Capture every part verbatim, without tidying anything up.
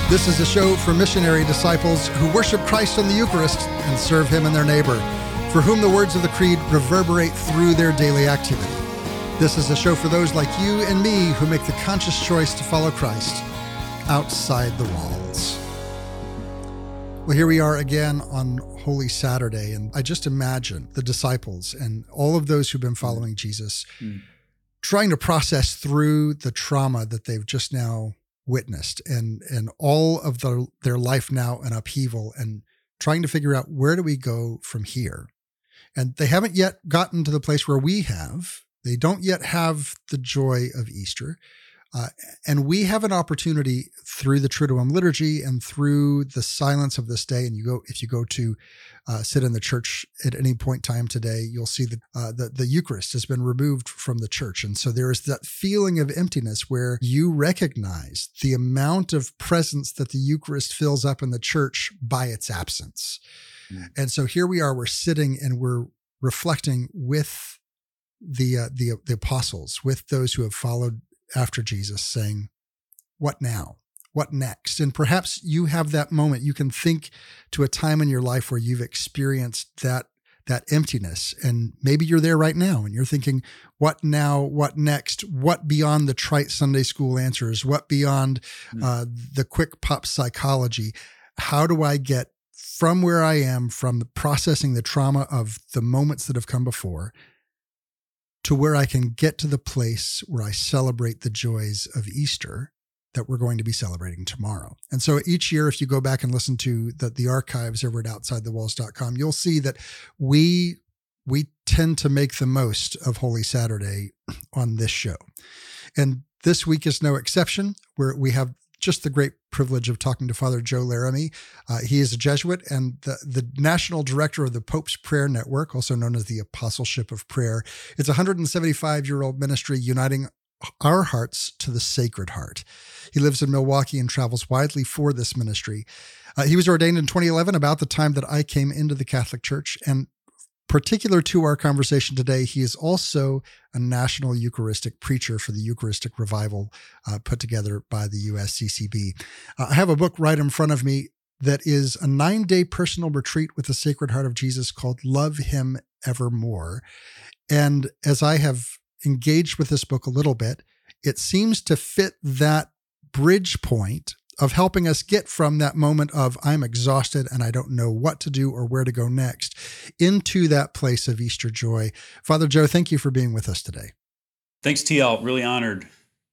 This is a show for missionary disciples who worship Christ in the Eucharist and serve Him and their neighbor, for whom the words of the Creed reverberate through their daily activity. This is a show for those like you and me who make the conscious choice to follow Christ outside the walls. Well, here we are again on Holy Saturday, and I just imagine the disciples and all of those who've been following Jesus mm. trying to process through the trauma that they've just now witnessed and and all of the, their life now in upheaval, and trying to figure out, where do we go from here? And they haven't yet gotten to the place where we have. They don't yet have the joy of Easter. Uh, and we have an opportunity through the Triduum liturgy and through the silence of this day. And you go, if you go to uh, sit in the church at any point in time today, you'll see that uh, the, the Eucharist has been removed from the church. And so there is that feeling of emptiness where you recognize the amount of presence that the Eucharist fills up in the church by its absence. Mm. And so here we are, we're sitting and we're reflecting with the, uh, the, the apostles, with those who have followed after Jesus, saying, what now? What next? And perhaps you have that moment. You can think to a time in your life where you've experienced that, that emptiness. And maybe you're there right now and you're thinking, what now? What next? What beyond the trite Sunday school answers? What beyond uh, the quick pop psychology? How do I get from where I am, from the processing the trauma of the moments that have come before, to where I can get to the place where I celebrate the joys of Easter that we're going to be celebrating tomorrow? And so each year, if you go back and listen to the, the archives over at outside the walls dot com, you'll see that we we tend to make the most of Holy Saturday on this show. And this week is no exception, where we have just the great privilege of talking to Father Joe Laramie. Uh, he is a Jesuit and the, the national director of the Pope's Prayer Network, also known as the Apostleship of Prayer. It's a one hundred seventy-five-year-old ministry uniting our hearts to the Sacred Heart. He lives in Milwaukee and travels widely for this ministry. Uh, he was ordained in twenty eleven, about the time that I came into the Catholic Church. And particular to our conversation today, he is also a national Eucharistic preacher for the Eucharistic Revival uh, put together by the U S C C B. Uh, I have a book right in front of me that is a nine-day personal retreat with the Sacred Heart of Jesus called Love Him Evermore. And as I have engaged with this book a little bit, it seems to fit that bridge point of helping us get from that moment of I'm exhausted and I don't know what to do or where to go next into that place of Easter joy. Father Joe, thank you for being with us today. Thanks, T L. Really honored.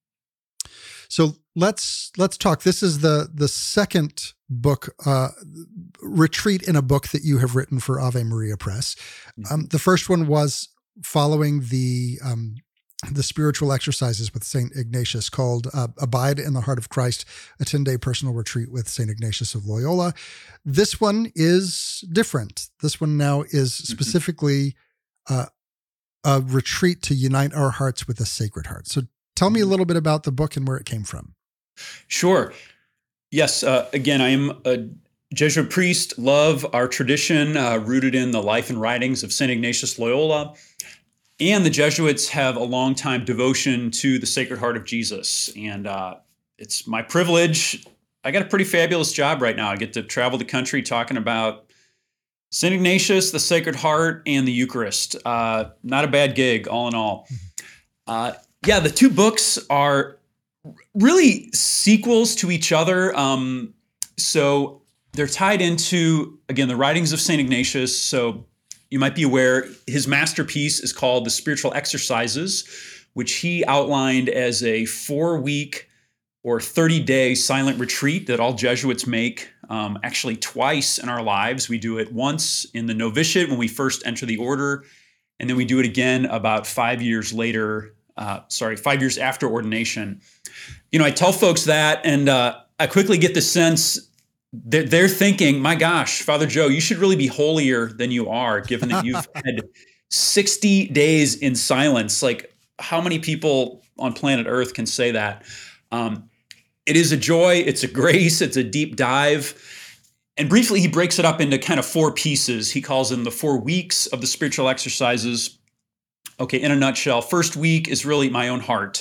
So let's let's talk. This is the the second book, uh, retreat in a book that you have written for Ave Maria Press. Um, the first one was following the um, the spiritual exercises with Saint Ignatius, called uh, Abide in the Heart of Christ, a ten-day personal retreat with Saint Ignatius of Loyola. This one is different. This one now is specifically uh, a retreat to unite our hearts with the Sacred Heart. So tell me a little bit about the book and where it came from. Sure. Yes. Uh, again, I am a Jesuit priest, love our tradition, uh, rooted in the life and writings of Saint Ignatius Loyola. And the Jesuits have a long time devotion to the Sacred Heart of Jesus. And uh, it's my privilege. I got a pretty fabulous job right now. I get to travel the country talking about Saint Ignatius, the Sacred Heart, and the Eucharist. Uh, not a bad gig, all in all. Uh, yeah, the two books are really sequels to each other. Um, so they're tied into, again, the writings of Saint Ignatius. So you might be aware his masterpiece is called The Spiritual Exercises, which he outlined as a four-week or thirty-day silent retreat that all Jesuits make um, actually twice in our lives. We do it once in the novitiate when we first enter the order, and then we do it again about five years later, uh, sorry, five years after ordination. You know, I tell folks that, and uh, I quickly get the sense they're, they're thinking, my gosh, Father Joe, you should really be holier than you are, given that you've had sixty days in silence. Like, how many people on planet Earth can say that? Um, it is a joy. It's a grace. It's a deep dive. And briefly, he breaks it up into kind of four pieces. He calls them the four weeks of the spiritual exercises. Okay, in a nutshell, first week is really my own heart.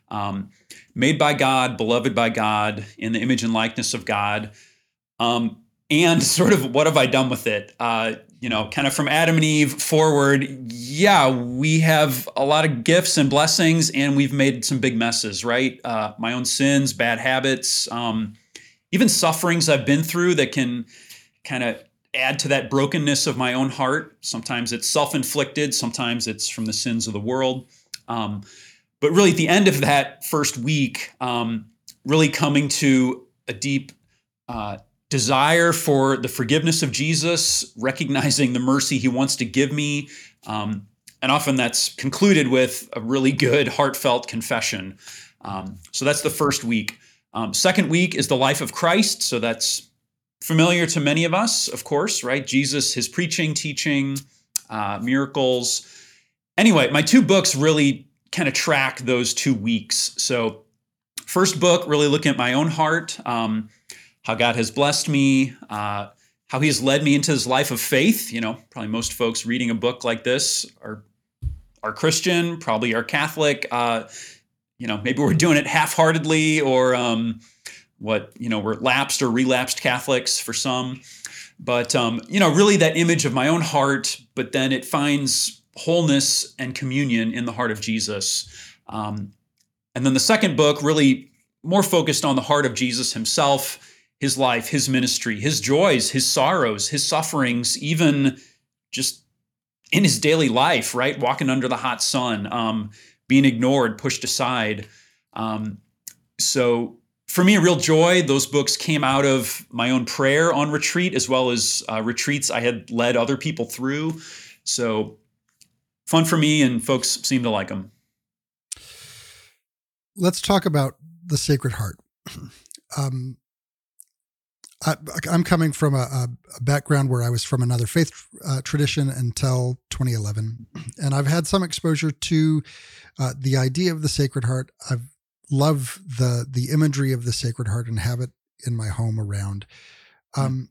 Um, made by God, beloved by God, in the image and likeness of God. Um, and sort of what have I done with it? Uh, you know, kind of from Adam and Eve forward, yeah, we have a lot of gifts and blessings, and we've made some big messes, right? Uh, my own sins, bad habits, um, even sufferings I've been through that can kind of add to that brokenness of my own heart. Sometimes it's self-inflicted, sometimes it's from the sins of the world. Um, but really at the end of that first week, um, really coming to a deep uh, desire for the forgiveness of Jesus, recognizing the mercy he wants to give me. Um, and often that's concluded with a really good, heartfelt confession. Um, so that's the first week. Um, second week is the life of Christ. So that's familiar to many of us, of course, right? Jesus, his preaching, teaching, uh, miracles. Anyway, my two books really kind of track those two weeks. So first book, really looking at my own heart, um, how God has blessed me, uh, how he has led me into his life of faith. You know, probably most folks reading a book like this are, are Christian, probably are Catholic. Uh, you know, maybe we're doing it half-heartedly, or um, what, you know, we're lapsed or relapsed Catholics for some. But, um, you know, really that image of my own heart, but then it finds wholeness and communion in the heart of Jesus. Um, and then the second book really more focused on the heart of Jesus himself, his life, his ministry, his joys, his sorrows, his sufferings, even just in his daily life, right? Walking under the hot sun, um, being ignored, pushed aside. Um, so for me, a real joy. Those books came out of my own prayer on retreat, as well as uh, retreats I had led other people through. So fun for me, and folks seem to like them. Let's talk about the Sacred Heart. Um, I, I'm coming from a, a background where I was from another faith uh, tradition until twenty eleven, and I've had some exposure to uh, the idea of the Sacred Heart. I've love the the imagery of the Sacred Heart and have it in my home around. Um,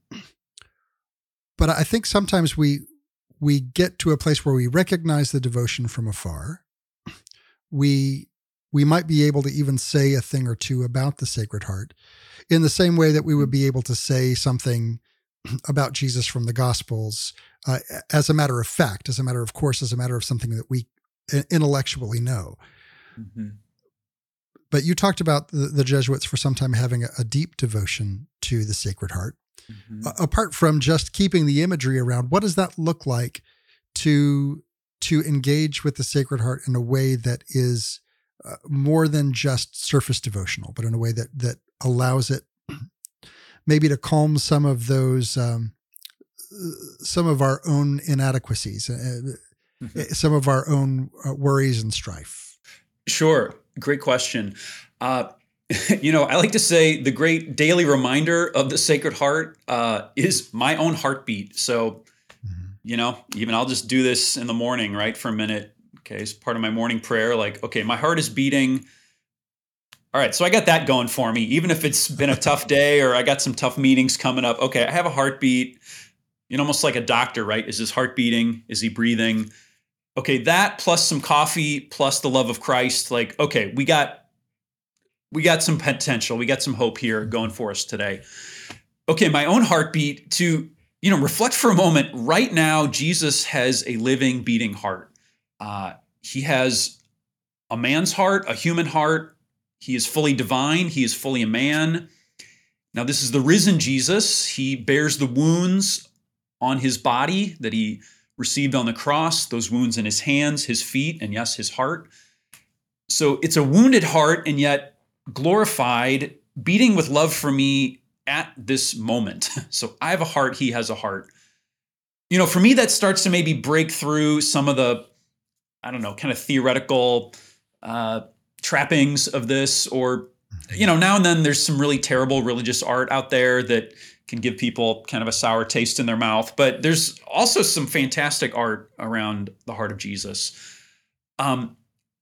but I think sometimes we we get to a place where we recognize the devotion from afar. We we might be able to even say a thing or two about the Sacred Heart, in the same way that we would be able to say something about Jesus from the Gospels, uh, as a matter of fact, as a matter of course, as a matter of something that we intellectually know. Mm-hmm. But you talked about the, the Jesuits for some time having a, a deep devotion to the Sacred Heart. Mm-hmm. A- apart from just keeping the imagery around, what does that look like to to engage with the Sacred Heart in a way that is uh, more than just surface devotional, but in a way that that allows it maybe to calm some of those, um, some of our own inadequacies, uh, mm-hmm. some of our own uh, worries and strife? Sure. Great question. Uh, you know, I like to say the great daily reminder of the Sacred Heart uh, is my own heartbeat. So, mm-hmm. you know, even I'll just do this in the morning, right, for a minute. Okay, it's part of my morning prayer. Like, okay, my heart is beating. All right, so I got that going for me. Even if it's been a tough day or I got some tough meetings coming up, okay, I have a heartbeat. You know, almost like a doctor, right? Is his heart beating? Is he breathing? Okay, that plus some coffee plus the love of Christ. Like, okay, we got we got some potential. We got some hope here going for us today. Okay, my own heartbeat to, you know, reflect for a moment. Right now, Jesus has a living, beating heart. Uh, he has a man's heart, a human heart. He is fully divine. He is fully a man. Now, this is the risen Jesus. He bears the wounds on his body that he received on the cross, those wounds in his hands, his feet, and yes, his heart. So it's a wounded heart, and yet glorified, beating with love for me at this moment. So I have a heart, he has a heart. You know, for me, that starts to maybe break through some of the, I don't know, kind of theoretical uh, trappings of this, or, you know, now and then there's some really terrible religious art out there that can give people kind of a sour taste in their mouth. But there's also some fantastic art around the heart of Jesus. Um,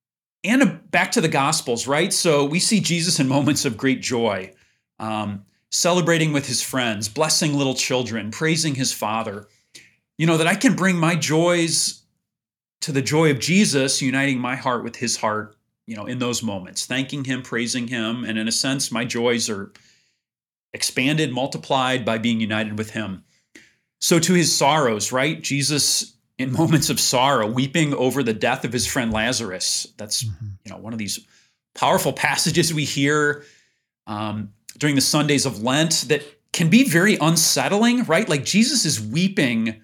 and back to the Gospels, right? So we see Jesus in moments of great joy, um, celebrating with his friends, blessing little children, praising his Father. You know, that I can bring my joys to the joy of Jesus, uniting my heart with his heart you know, in those moments, thanking him, praising him. And in a sense, my joys are expanded, multiplied by being united with him. So to his sorrows, right? Jesus, in moments of sorrow, weeping over the death of his friend Lazarus. That's, mm-hmm. you know, one of these powerful passages we hear um, during the Sundays of Lent that can be very unsettling, right? Like Jesus is weeping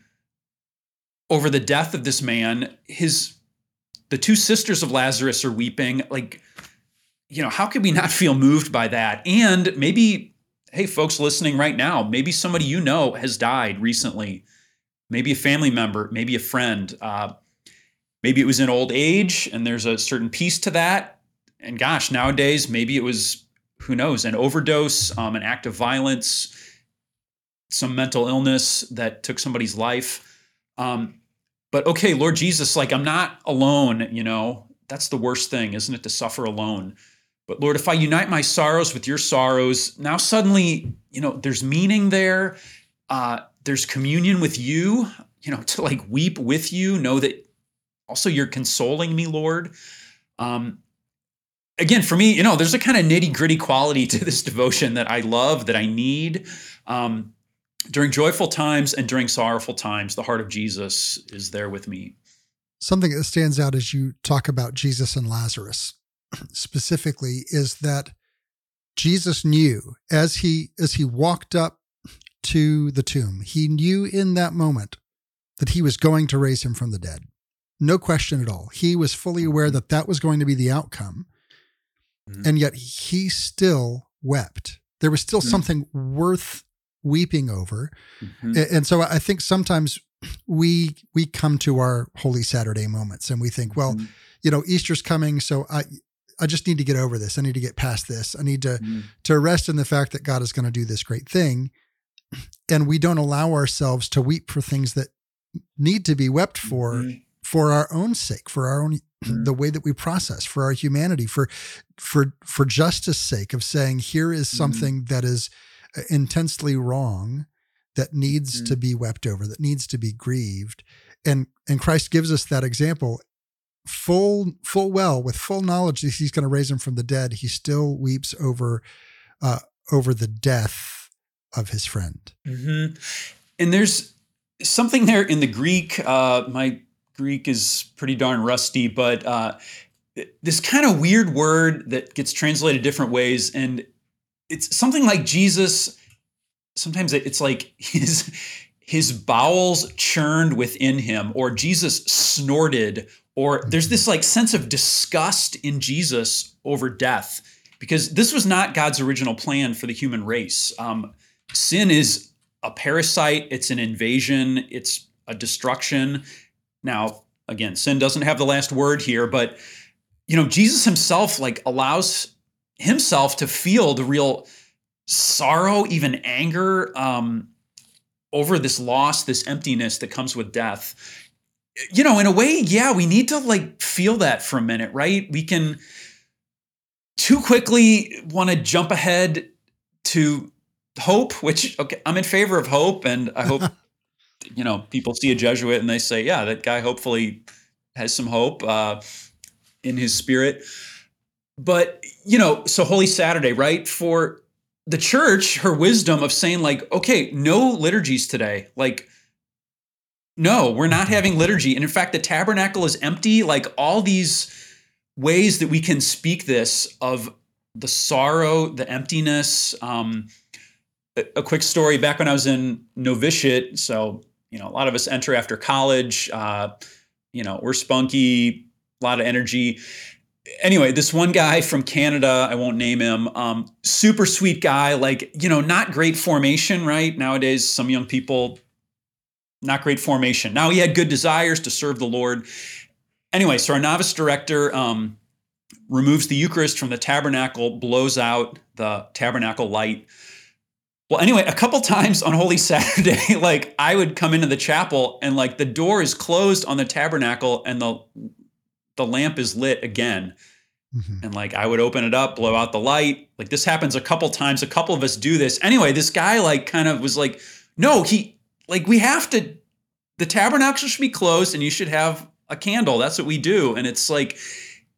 over the death of this man. His, the two sisters of Lazarus are weeping. Like, you know, how could we not feel moved by that? And maybe, hey, folks listening right now, maybe somebody you know has died recently. Maybe a family member, maybe a friend. Uh, maybe it was in old age and there's a certain piece to that. And gosh, nowadays, maybe it was, who knows, an overdose, um, an act of violence, some mental illness that took somebody's life. Um, but okay, Lord Jesus, like I'm not alone, you know, that's the worst thing, isn't it, to suffer alone? But Lord, if I unite my sorrows with your sorrows, now suddenly, you know, there's meaning there. Uh, there's communion with you, you know, to like weep with you, know that also you're consoling me, Lord. Um, again, for me, you know, there's a kind of nitty gritty quality to this devotion that I love, that I need. Um, during joyful times and during sorrowful times, the heart of Jesus is there with me. Something that stands out as you talk about Jesus and Lazarus specifically is that Jesus knew as he as he walked up to the tomb, he knew in that moment that he was going to raise him from the dead. No question at all. He was fully aware that that was going to be the outcome. Mm-hmm. And yet he still wept. There was still mm-hmm. something worth weeping over. Mm-hmm. And so I think sometimes we we come to our Holy Saturday moments and we think, well, mm-hmm. you know, Easter's coming, so I I just need to get over this. I need to get past this. I need to mm-hmm. to rest in the fact that God is going to do this great thing. And we don't allow ourselves to weep for things that need to be wept for, mm-hmm. for our own sake, for our own, mm-hmm. the way that we process, for our humanity, for, for, for justice sake of saying, here is something mm-hmm. that is intensely wrong, that needs mm-hmm. to be wept over, that needs to be grieved. And, and Christ gives us that example full, full well, with full knowledge that he's going to raise him from the dead. He still weeps over, uh, over the death of his friend. Mm-hmm. And there's something there in the Greek. Uh, my Greek is pretty darn rusty, but uh, this kind of weird word that gets translated different ways. And it's something like Jesus, sometimes it's like his, his bowels churned within him, or Jesus snorted, or there's this like sense of disgust in Jesus over death, because this was not God's original plan for the human race. Um, Sin is a parasite. It's an invasion. It's a destruction. Now, again, sin doesn't have the last word here, but, you know, Jesus himself like allows himself to feel the real sorrow, even anger um, over this loss, this emptiness that comes with death. You know, in a way, yeah, we need to like feel that for a minute, right? We can too quickly want to jump ahead to hope, which, okay, I'm in favor of hope. And I hope, you know, people see a Jesuit and they say, yeah, that guy hopefully has some hope uh, in his spirit. But, you know, so Holy Saturday, right? For the church, her wisdom of saying like, okay, no liturgies today. Like, no, we're not having liturgy. And in fact, the tabernacle is empty. Like all these ways that we can speak this of the sorrow, the emptiness, um, a quick story, back when I was in novitiate, so, you know, a lot of us enter after college, uh, you know, we're spunky, a lot of energy. Anyway, this one guy from Canada, I won't name him, um, super sweet guy, like, you know, not great formation, right? Nowadays, some young people, not great formation. Now he had good desires to serve the Lord. Anyway, so our novice director um, removes the Eucharist from the tabernacle, blows out the tabernacle light. Well, anyway, a couple times on Holy Saturday, like I would come into the chapel and like the door is closed on the tabernacle and the the lamp is lit again. Mm-hmm. And like I would open it up, blow out the light. Like this happens a couple times. A couple of us do this. Anyway, this guy like kind of was like, no, he like we have to, the tabernacle should be closed and you should have a candle. That's what we do. And it's like,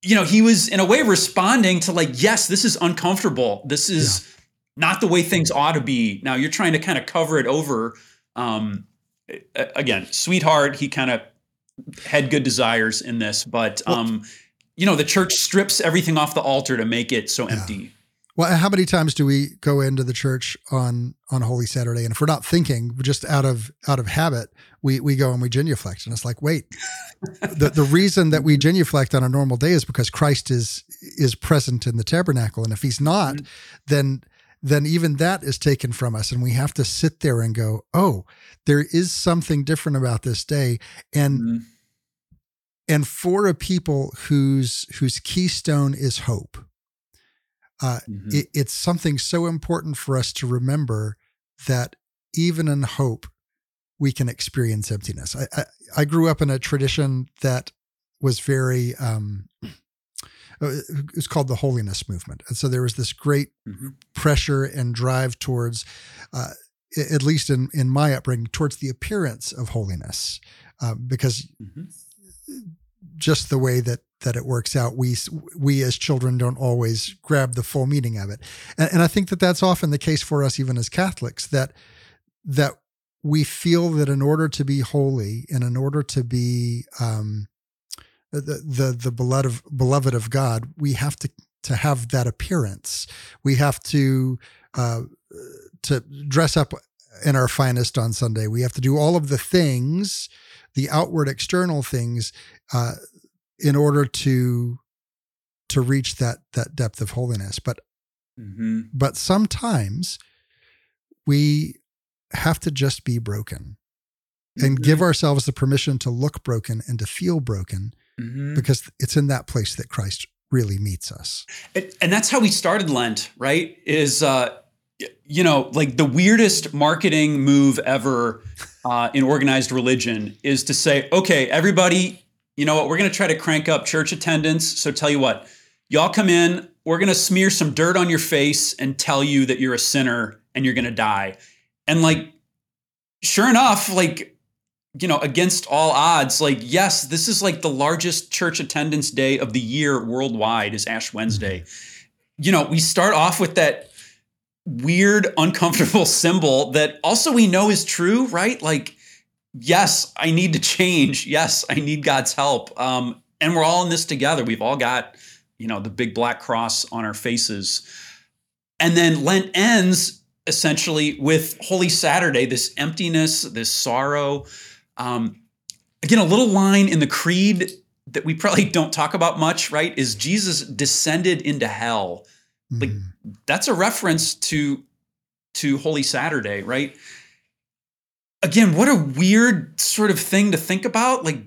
you know, he was in a way responding to like, yes, this is uncomfortable. This is yeah. not the way things ought to be. Now you're trying to kind of cover it over. Um, again, sweetheart, he kind of had good desires in this, but um, you know, the church strips everything off the altar to make it so empty. Yeah. Well, how many times do we go into the church on, on Holy Saturday? And if we're not thinking, just out of, out of habit, we, we go and we genuflect. And it's like, wait, the, the reason that we genuflect on a normal day is because Christ is, is present in the tabernacle. And if he's not, mm-hmm. then, then even that is taken from us. And we have to sit there and go, oh, there is something different about this day. And, mm-hmm. and for a people whose, whose keystone is hope, Uh, mm-hmm. it, it's something so important for us to remember that even in hope, we can experience emptiness. I, I, I grew up in a tradition that was very, um, it was called the holiness movement. And so there was this great mm-hmm. pressure and drive towards, uh, at least in, in my upbringing, towards the appearance of holiness, uh, because mm-hmm. just the way that that it works out, we we as children don't always grab the full meaning of it, and, and I think that that's often the case for us, even as Catholics, that that we feel that in order to be holy and in order to be um, the, the the beloved of, beloved of God, we have to to have that appearance. We have to uh, to dress up in our finest on Sunday. We have to do all of the things, the outward external things, uh, in order to to reach that that depth of holiness. But mm-hmm. but sometimes we have to just be broken and mm-hmm. give ourselves the permission to look broken and to feel broken, mm-hmm. because it's in that place that Christ really meets us. And, and that's how we started Lent, right? Is uh, you know, like the weirdest marketing move ever uh, in organized religion is to say, okay, everybody, you know what, we're going to try to crank up church attendance. So tell you what, y'all come in, we're going to smear some dirt on your face and tell you that you're a sinner and you're going to die. And like, sure enough, like, you know, against all odds, like, yes, this is like the largest church attendance day of the year worldwide is Ash Wednesday. You know, we start off with that weird, uncomfortable symbol that also we know is true, right? Like, yes, I need to change. Yes, I need God's help. Um, and we're all in this together. We've all got, you know, the big black cross on our faces. And then Lent ends essentially with Holy Saturday, this emptiness, this sorrow. Um, again, a little line in the creed that we probably don't talk about much, right, is Jesus descended into hell. Mm-hmm. Like, that's a reference to, to Holy Saturday, right? Again, what a weird sort of thing to think about. Like,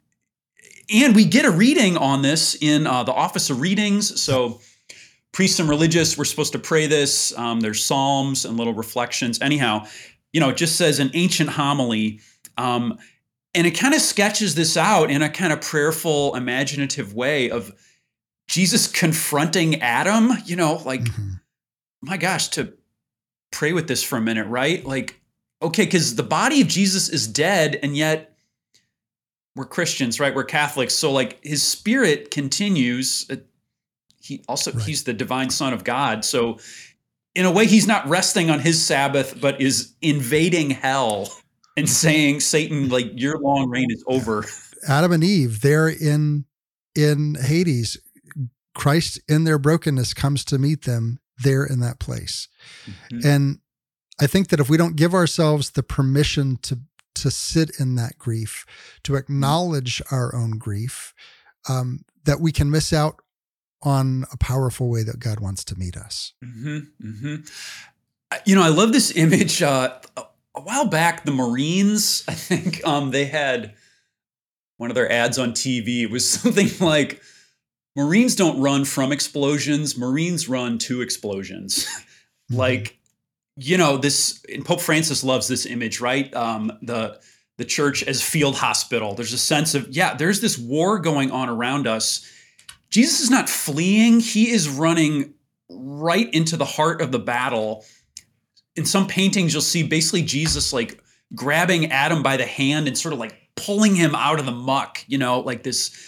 and we get a reading on this in uh, the Office of Readings. So priests and religious, we're supposed to pray this. Um, there's psalms and little reflections. Anyhow, you know, it just says an ancient homily. Um, and it kind of sketches this out in a kind of prayerful, imaginative way of Jesus confronting Adam, you know, like, mm-hmm. my gosh, to pray with this for a minute, right? Like, okay, because the body of Jesus is dead, and yet we're Christians, right? We're Catholics. So like his spirit continues. He also, right. He's the divine Son of God. So in a way, he's not resting on his Sabbath, but is invading hell and saying, Satan, like, your long reign is over. Adam and Eve, they're in, in Hades. Christ in their brokenness comes to meet them there in that place. Mm-hmm. And I think that if we don't give ourselves the permission to to sit in that grief, to acknowledge our own grief, um, that we can miss out on a powerful way that God wants to meet us. Mm-hmm, mm-hmm. You know, I love this image. Uh, a while back, the Marines, I think um, they had one of their ads on T V. It was something like, Marines don't run from explosions, Marines run to explosions. Mm-hmm. Like, you know, this, and Pope Francis loves this image, right? Um, the the church as field hospital. There's a sense of, yeah, there's this war going on around us. Jesus is not fleeing. He is running right into the heart of the battle. In some paintings, you'll see basically Jesus like grabbing Adam by the hand and sort of like pulling him out of the muck, you know, like this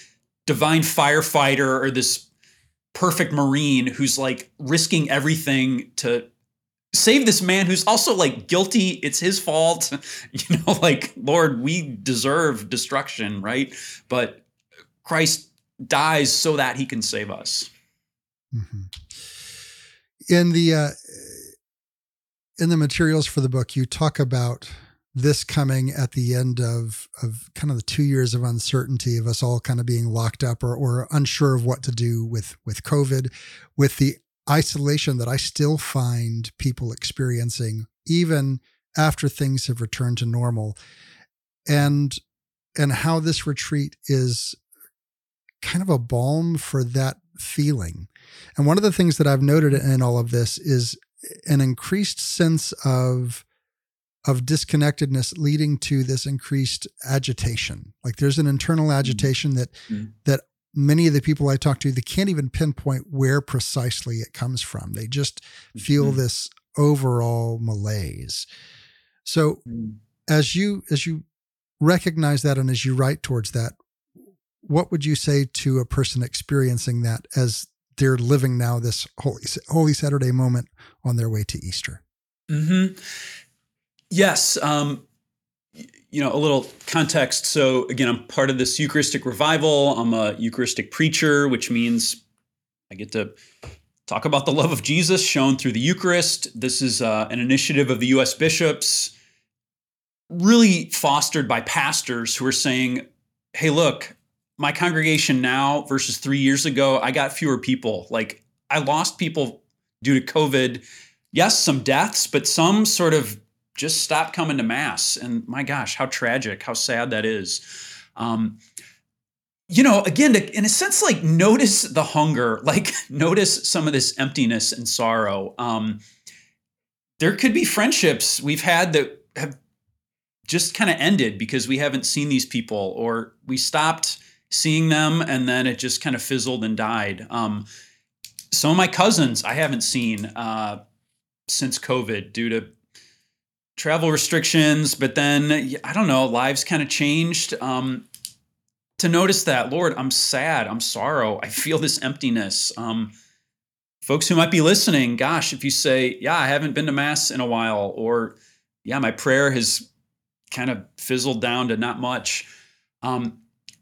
divine firefighter or this perfect Marine who's like risking everything to save this man who's also like guilty. It's his fault. You know, like, Lord, we deserve destruction, right? But Christ dies so that he can save us. Mm-hmm. In the uh, in the materials for the book, you talk about this coming at the end of of kind of the two years of uncertainty of us all kind of being locked up or, or unsure of what to do with with COVID, with the isolation that I still find people experiencing even after things have returned to normal, and and how this retreat is kind of a balm for that feeling. And one of the things that I've noted in all of this is an increased sense of of disconnectedness leading to this increased agitation. Like there's an internal agitation that mm-hmm. that many of the people I talk to, they can't even pinpoint where precisely it comes from. They just feel mm-hmm. this overall malaise. So mm-hmm. as you as you recognize that and as you write towards that, what would you say to a person experiencing that as they're living now this Holy, Holy Saturday moment on their way to Easter? Mm-hmm. Yes. Um, you know, a little context. So again, I'm part of this Eucharistic revival. I'm a Eucharistic preacher, which means I get to talk about the love of Jesus shown through the Eucharist. This is uh, an initiative of the U S bishops, really fostered by pastors who are saying, hey, look, my congregation now versus three years ago, I got fewer people. Like I lost people due to COVID. Yes, some deaths, but some sort of just stopped coming to Mass. And my gosh, how tragic, how sad that is. Um, you know, again, to, in a sense, like notice the hunger, like notice some of this emptiness and sorrow. Um, there could be friendships we've had that have just kind of ended because we haven't seen these people, or we stopped seeing them and then it just kind of fizzled and died. Um, some of my cousins I haven't seen uh, since COVID due to travel restrictions, but then, I don't know, lives kind of changed. Um, to notice that, Lord, I'm sad, I'm sorrow, I feel this emptiness. Um, folks who might be listening, gosh, if you say, yeah, I haven't been to Mass in a while, or yeah, my prayer has kind of fizzled down to not much. Um,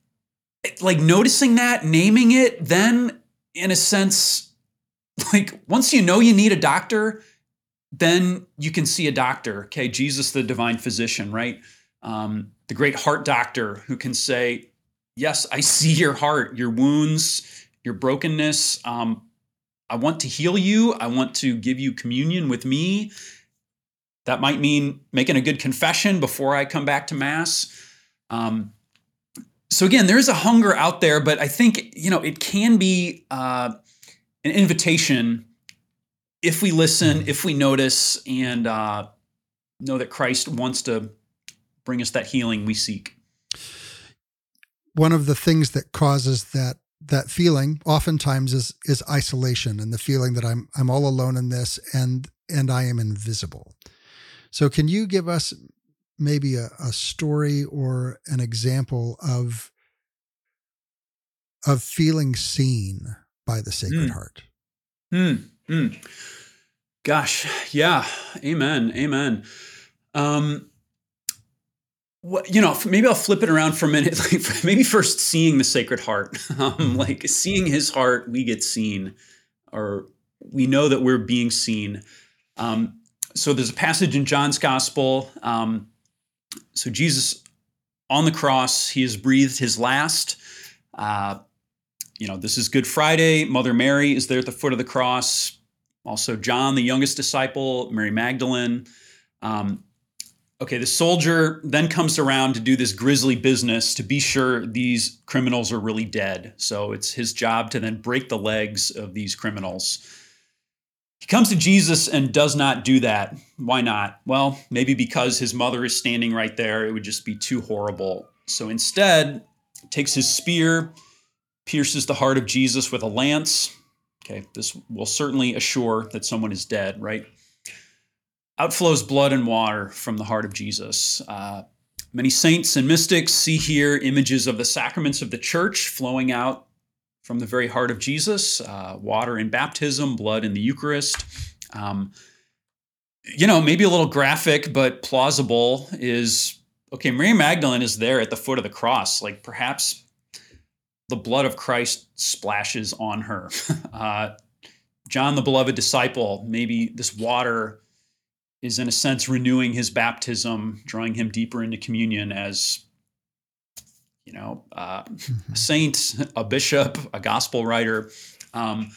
like noticing that, naming it, then in a sense, like once you know you need a doctor, then you can see a doctor. Okay, Jesus, the divine physician, right? Um, the great heart doctor who can say, yes, I see your heart, your wounds, your brokenness. Um, I want to heal you. I want to give you communion with me. That might mean making a good confession before I come back to Mass. Um, so again, there's a hunger out there, but I think, you know, it can be uh, an invitation if we listen, if we notice, and uh, know that Christ wants to bring us that healing we seek. One of the things that causes that that feeling oftentimes is is isolation, and the feeling that I'm I'm all alone in this, and and I am invisible. So can you give us maybe a, a story or an example of of feeling seen by the Sacred mm. Heart? Mm. Mm. Gosh, yeah, amen, amen. Um, what, you know, maybe I'll flip it around for a minute. Like maybe first seeing the Sacred Heart, um, like seeing His heart, we get seen, or we know that we're being seen. Um, so there's a passage in John's Gospel. Um, so Jesus on the cross, He has breathed His last. Uh, you know, this is Good Friday. Mother Mary is there at the foot of the cross. Also, John, the youngest disciple, Mary Magdalene. Um, okay, the soldier then comes around to do this grisly business to be sure these criminals are really dead. So it's his job to then break the legs of these criminals. He comes to Jesus and does not do that. Why not? Well, maybe because his mother is standing right there. It would just be too horrible. So instead, takes his spear, pierces the heart of Jesus with a lance. Okay, this will certainly assure that someone is dead, right? Outflows blood and water from the heart of Jesus. Uh, Many saints and mystics see here images of the sacraments of the church flowing out from the very heart of Jesus, uh, water in baptism, blood in the Eucharist. Um, you know, maybe a little graphic, but plausible is, okay, Mary Magdalene is there at the foot of the cross. Like perhaps the blood of Christ splashes on her. uh, John, the beloved disciple, maybe this water is in a sense renewing his baptism, drawing him deeper into communion as, you know, uh, a saint, a bishop, a gospel writer. Um,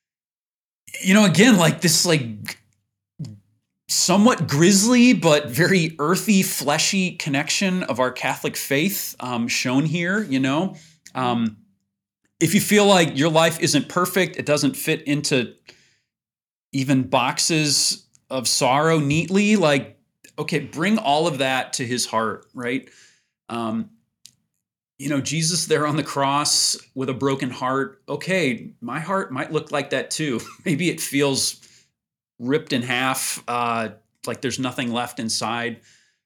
you know, again, like this, like somewhat grisly, but very earthy, fleshy connection of our Catholic faith um, shown here, you know. Um, if you feel like your life isn't perfect, it doesn't fit into even boxes of sorrow neatly, like, okay, bring all of that to his heart, right? Um, you know, Jesus there on the cross with a broken heart. Okay, my heart might look like that too. Maybe it feels ripped in half, uh, like there's nothing left inside.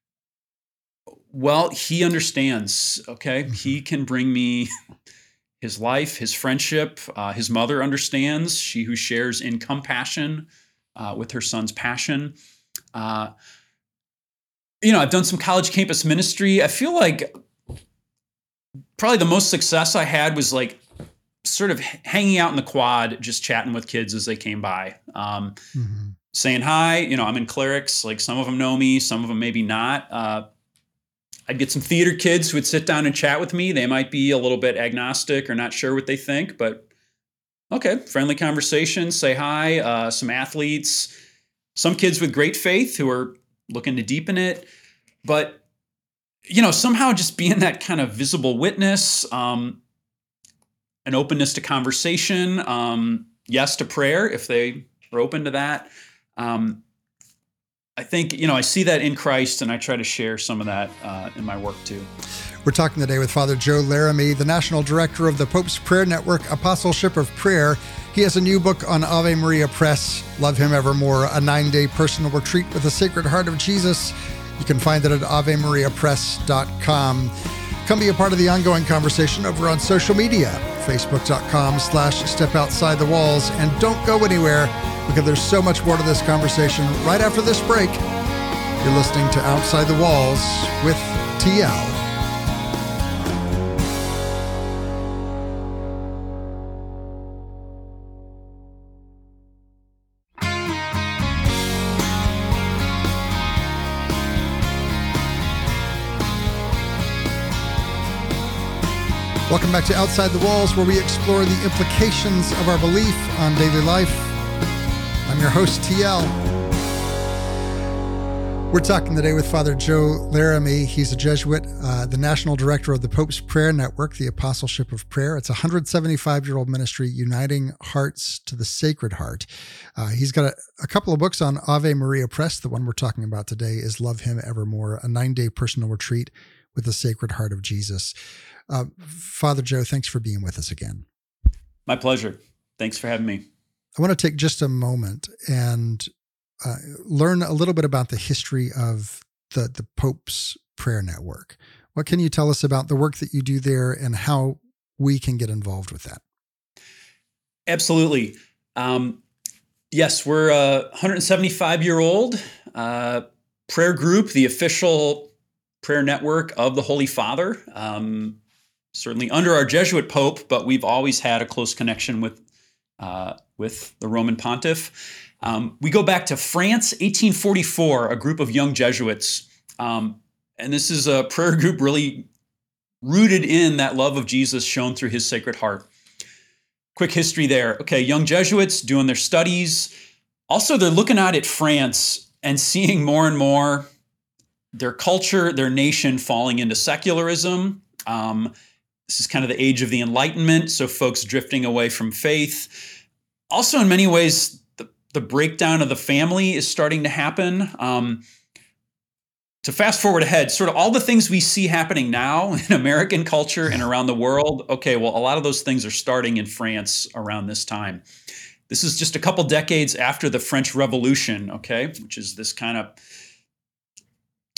Well, he understands, okay? He can bring me his life, his friendship. Uh, his mother understands, she who shares in compassion Uh, with her son's passion. Uh, you know, I've done some college campus ministry. I feel like probably the most success I had was like sort of hanging out in the quad, just chatting with kids as they came by, um, mm-hmm. saying hi. You know, I'm in clerics. Like some of them know me, some of them maybe not. Uh, I'd get some theater kids who would sit down and chat with me. They might be a little bit agnostic or not sure what they think, but okay, friendly conversation, say hi, uh, some athletes, some kids with great faith who are looking to deepen it. But, you know, somehow just being that kind of visible witness, um, an openness to conversation, um, yes to prayer if they are open to that. Um, I think, you know, I see that in Christ, and I try to share some of that uh, in my work too. We're talking today with Father Joe Laramie, the National Director of the Pope's Prayer Network, Apostleship of Prayer. He has a new book on Ave Maria Press, Love Him Evermore, a nine-day personal retreat with the Sacred Heart of Jesus. You can find it at ave maria press dot com. Come be a part of the ongoing conversation over on social media, facebook.com slash step outside the walls. And don't go anywhere, because there's so much more to this conversation right after this break. You're listening to Outside the Walls with T L. Welcome back to Outside the Walls, where we explore the implications of our belief on daily life. I'm your host, T L. We're talking today with Father Joe Laramie. He's a Jesuit, uh, the National Director of the Pope's Prayer Network, the Apostleship of Prayer. It's a one hundred seventy-five-year-old ministry uniting hearts to the Sacred Heart. Uh, he's got a, a couple of books on Ave Maria Press. The one we're talking about today is Love Him Evermore, a nine-day personal retreat with the Sacred Heart of Jesus. Uh, Father Joe, thanks for being with us again. My pleasure. Thanks for having me. I want to take just a moment and uh, learn a little bit about the history of the, the Pope's Prayer Network. What can you tell us about the work that you do there and how we can get involved with that? Absolutely. Um, yes, we're a one hundred seventy-five-year-old uh, prayer group, the official prayer network of the Holy Father. Um, certainly under our Jesuit Pope, but we've always had a close connection with uh, with the Roman Pontiff. Um, we go back to France, eighteen forty-four, a group of young Jesuits. Um, and this is a prayer group really rooted in that love of Jesus shown through his Sacred Heart. Quick history there. Okay, young Jesuits doing their studies. Also, they're looking out at France and seeing more and more their culture, their nation falling into secularism. Um, this is kind of the age of the Enlightenment, so folks drifting away from faith. Also, in many ways, the, the breakdown of the family is starting to happen. Um, to fast forward ahead, sort of all the things we see happening now in American culture and around the world, okay, well, a lot of those things are starting in France around this time. This is just a couple decades after the French Revolution, okay, which is this kind of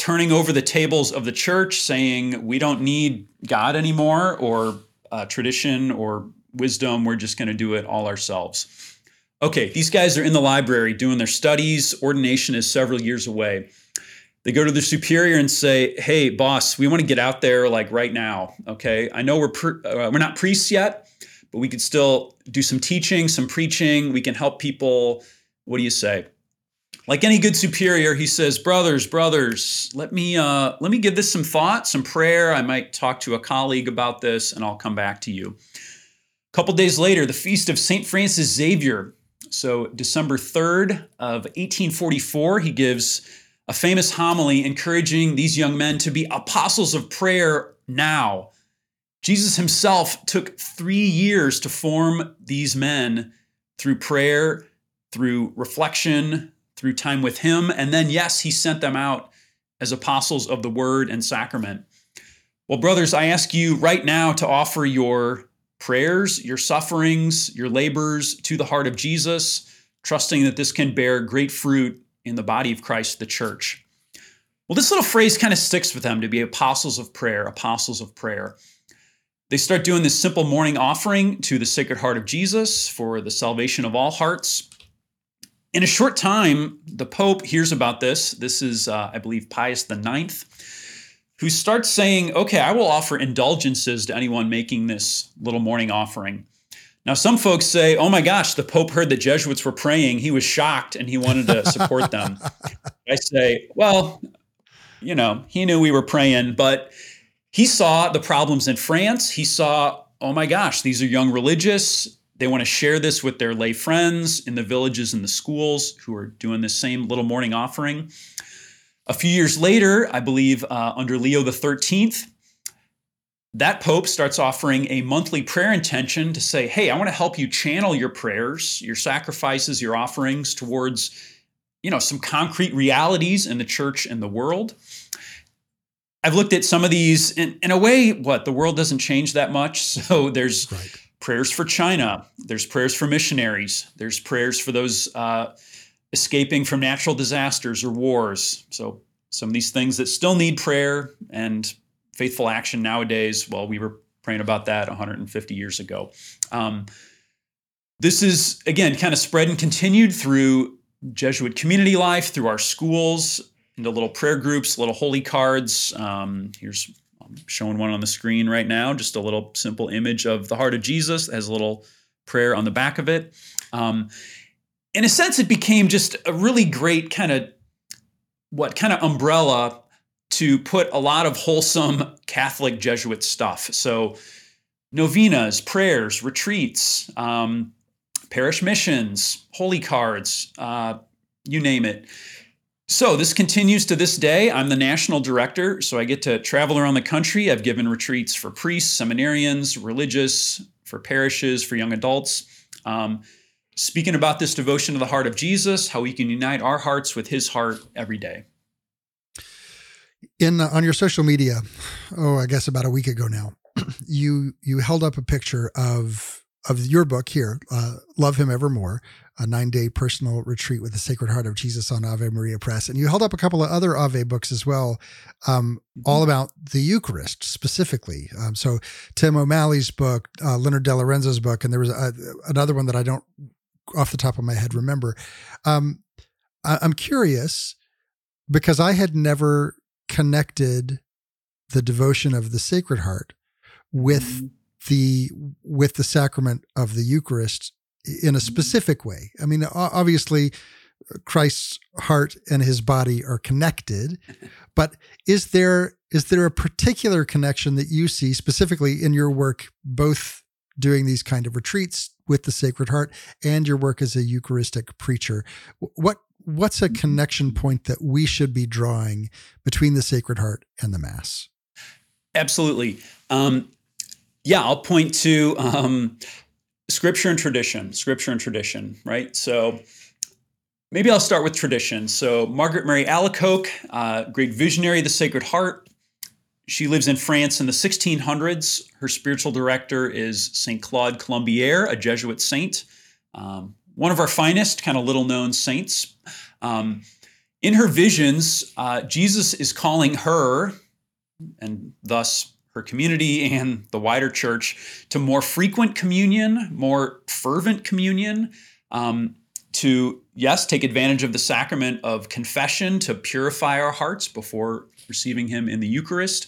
turning over the tables of the church, saying we don't need God anymore or uh, tradition or wisdom. We're just going to do it all ourselves. Okay, these guys are in the library doing their studies. Ordination is several years away. They go to their superior and say, hey, boss, we want to get out there like right now, okay? I know we're pre- uh, we're not priests yet, but we could still do some teaching, some preaching. We can help people. What do you say? Like any good superior, he says, brothers, brothers, let me uh, let me give this some thought, some prayer. I might talk to a colleague about this, and I'll come back to you. A couple days later, the feast of Saint Francis Xavier. So December third of eighteen forty-four, he gives a famous homily encouraging these young men to be apostles of prayer now. Jesus himself took three years to form these men through prayer, through reflection, through time with him. And then, yes, he sent them out as apostles of the word and sacrament. Well, brothers, I ask you right now to offer your prayers, your sufferings, your labors to the heart of Jesus, trusting that this can bear great fruit in the body of Christ, the church. Well, this little phrase kind of sticks with them, to be apostles of prayer, apostles of prayer. They start doing this simple morning offering to the Sacred Heart of Jesus for the salvation of all hearts. In a short time, the Pope hears about this. This is, uh, I believe, Pius the Ninth, who starts saying, okay, I will offer indulgences to anyone making this little morning offering. Now, some folks say, oh my gosh, the Pope heard the Jesuits were praying. He was shocked and he wanted to support them. I say, well, you know, he knew we were praying, but he saw the problems in France. He saw, oh my gosh, these are young religious. They want to share this with their lay friends in the villages and the schools who are doing this same little morning offering. A few years later, I believe uh, under Leo the thirteenth, that Pope starts offering a monthly prayer intention to say, hey, I want to help you channel your prayers, your sacrifices, your offerings towards, you know, some concrete realities in the church and the world. I've looked at some of these in, in a way, what, the world doesn't change that much. So there's right. prayers for China. There's prayers for missionaries. There's prayers for those uh, escaping from natural disasters or wars. So some of these things that still need prayer and faithful action nowadays, well, we were praying about that one hundred fifty years ago. Um, this is, again, kind of spread and continued through Jesuit community life, through our schools, into little prayer groups, little holy cards. Um, here's I'm showing one on the screen right now, just a little simple image of the heart of Jesus. It has a little prayer on the back of it. Um, in a sense, it became just a really great kind of, what, kind of umbrella to put a lot of wholesome Catholic Jesuit stuff. So novenas, prayers, retreats, um, parish missions, holy cards, uh, you name it. So this continues to this day. I'm the national director, so I get to travel around the country. I've given retreats for priests, seminarians, religious, for parishes, for young adults. Um, speaking about this devotion to the heart of Jesus, how we can unite our hearts with his heart every day. In uh, on your social media, oh, I guess about a week ago now, you you held up a picture of of your book here, uh, Love Him Evermore, a nine-day personal retreat with the Sacred Heart of Jesus on Ave Maria Press. And you held up a couple of other Ave books as well, um, mm-hmm. all about the Eucharist specifically. Um, so Tim O'Malley's book, uh, Leonard De Lorenzo's book, and there was a, another one that I don't, off the top of my head, remember. Um, I, I'm curious because I had never connected the devotion of the Sacred Heart with mm-hmm. the with the sacrament of the Eucharist in a specific way. I mean, obviously, Christ's heart and his body are connected, but is there is there a particular connection that you see specifically in your work, both doing these kind of retreats with the Sacred Heart and your work as a Eucharistic preacher? What what's a connection point that we should be drawing between the Sacred Heart and the Mass? Absolutely. Um, yeah, I'll point to um, Scripture and tradition, Scripture and tradition, right? So maybe I'll start with tradition. So Margaret Mary Alacoque, uh, great visionary of the Sacred Heart. She lives in France in the sixteen hundreds. Her spiritual director is Saint Claude Colombière, a Jesuit saint, um, one of our finest, kind of little-known saints. Um, In her visions, uh, Jesus is calling her, and thus her community and the wider church, to more frequent communion, more fervent communion, um, to, yes, take advantage of the sacrament of confession to purify our hearts before receiving him in the Eucharist.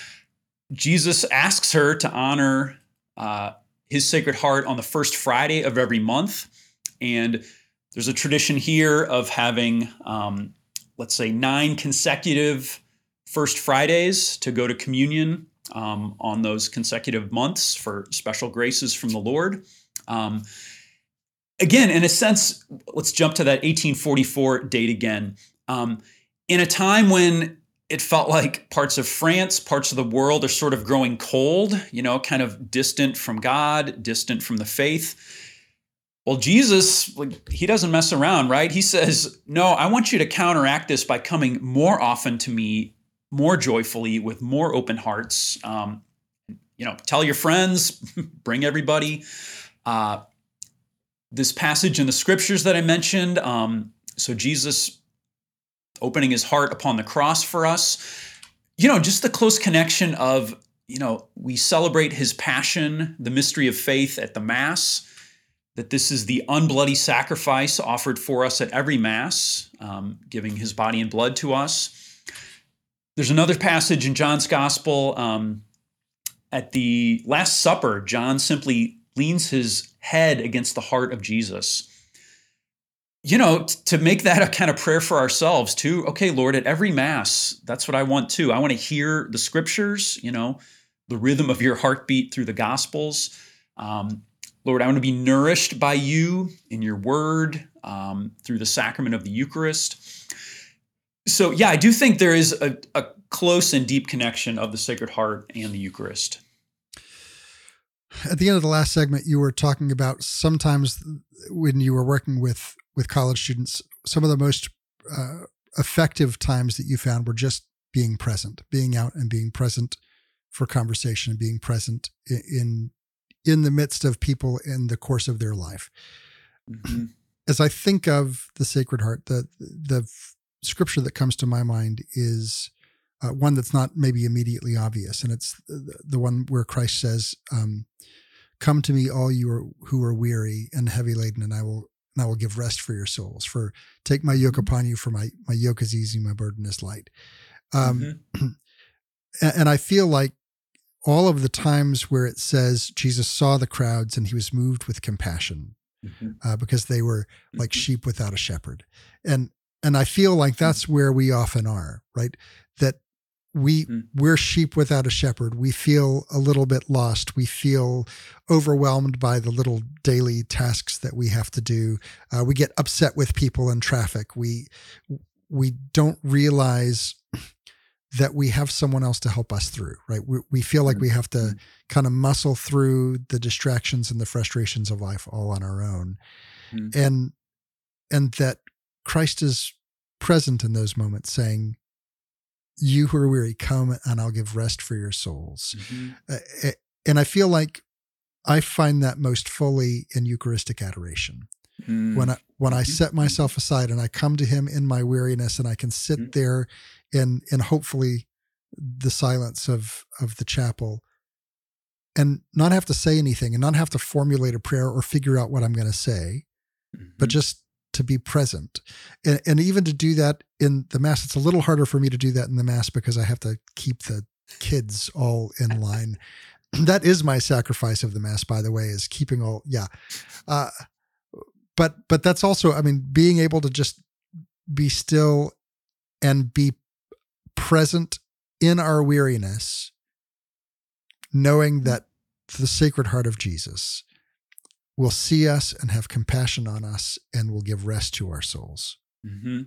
Jesus asks her to honor uh, his Sacred Heart on the first Friday of every month. And there's a tradition here of having, um, let's say, nine consecutive First Fridays to go to communion um, on those consecutive months for special graces from the Lord. Um, again, in a sense, let's jump to that eighteen forty-four date again. Um, in a time when it felt like parts of France, parts of the world are sort of growing cold, you know, kind of distant from God, distant from the faith. Well, Jesus, like, he doesn't mess around, right? He says, no, I want you to counteract this by coming more often to me, more joyfully, with more open hearts. Um, you know, tell your friends, bring everybody. Uh, this passage in the scriptures that I mentioned, um, so Jesus opening his heart upon the cross for us, you know, just the close connection of, you know, we celebrate his passion, the mystery of faith at the Mass, that this is the unbloody sacrifice offered for us at every Mass, um, giving his body and blood to us. There's another passage in John's Gospel. Um, at the Last Supper, John simply leans his head against the heart of Jesus. You know, t- to make that a kind of prayer for ourselves too. Okay, Lord, at every Mass, that's what I want too. I want to hear the scriptures, you know, the rhythm of your heartbeat through the Gospels. Um, Lord, I want to be nourished by you in your word, um, through the sacrament of the Eucharist. So yeah, I do think there is a, a close and deep connection of the Sacred Heart and the Eucharist. At the end of the last segment, you were talking about sometimes when you were working with, with college students, some of the most uh, effective times that you found were just being present, being out and being present for conversation and being present in in the midst of people in the course of their life. Mm-hmm. As I think of the Sacred Heart, the the scripture that comes to my mind is uh, one that's not maybe immediately obvious, and it's the, the one where Christ says, um, "Come to me, all you are, who are weary and heavy laden, and I will and I will give rest for your souls. For take my yoke upon you, for my my yoke is easy, my burden is light." Um, mm-hmm. and, and I feel like all of the times where it says Jesus saw the crowds and he was moved with compassion, mm-hmm. uh, because they were like mm-hmm. sheep without a shepherd. And, and I feel like that's mm-hmm. where we often are, right? That we, mm-hmm. we're sheep without a shepherd. We feel a little bit lost. We feel overwhelmed by the little daily tasks that we have to do. Uh, we get upset with people in traffic. We, we don't realize that we have someone else to help us through, right? We, we feel like we have to kind of muscle through the distractions and the frustrations of life all on our own. Mm-hmm. And, and that Christ is present in those moments saying, you who are weary, come and I'll give rest for your souls. Mm-hmm. Uh, and I feel like I find that most fully in Eucharistic adoration. Mm-hmm. When I, when I set myself aside and I come to him in my weariness and I can sit mm-hmm. there in, in hopefully the silence of, of the chapel and not have to say anything and not have to formulate a prayer or figure out what I'm going to say, mm-hmm. but just to be present. And, and even to do that in the Mass, it's a little harder for me to do that in the Mass because I have to keep the kids all in line. That is my sacrifice of the Mass, by the way, is keeping all, yeah. Uh, but, but that's also, I mean, being able to just be still and be present in our weariness, knowing that the Sacred Heart of Jesus will see us and have compassion on us and will give rest to our souls. Mm-hmm.